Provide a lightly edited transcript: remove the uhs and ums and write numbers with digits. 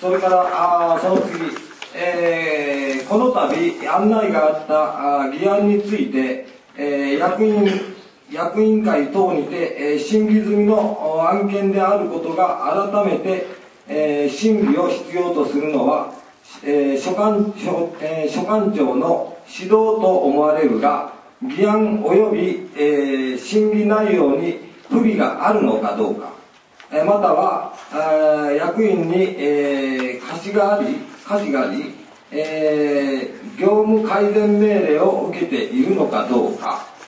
それからその次、この度案内があった議案について、役員会等にて、審議済みの案件であることが改めて、審議を必要とするのは、所管庁の指導と思われるが、議案及び、審議内容に不備があるのかどうか、または役員に、過失があり、業務改善命令を受けているのかどうか、